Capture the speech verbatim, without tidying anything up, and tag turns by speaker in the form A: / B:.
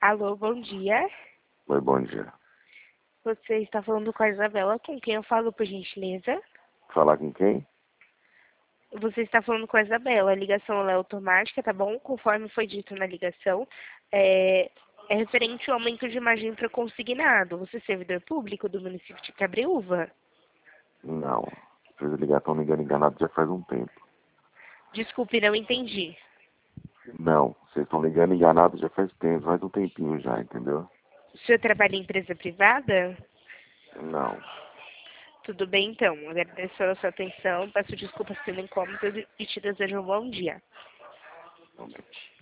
A: Alô, bom dia.
B: Oi, bom dia.
A: Você está falando com a Isabela, com quem eu falo, por gentileza?
B: Falar com quem?
A: Você está falando com a Isabela, a ligação ela é automática, tá bom? Conforme foi dito na ligação, é, é referente ao aumento de margem para consignado. Você é servidor público do município de Cabreúva?
B: Não. Vocês ligar estão ligando enganado já faz um tempo.
A: Desculpe, não entendi.
B: Não, vocês estão ligando enganados já faz tempo, faz um tempinho já, entendeu?
A: O senhor trabalha em empresa privada?
B: Não.
A: Tudo bem, então. Agradeço pela sua atenção, peço desculpas pelo incômodo e te desejo um bom dia.
B: Realmente.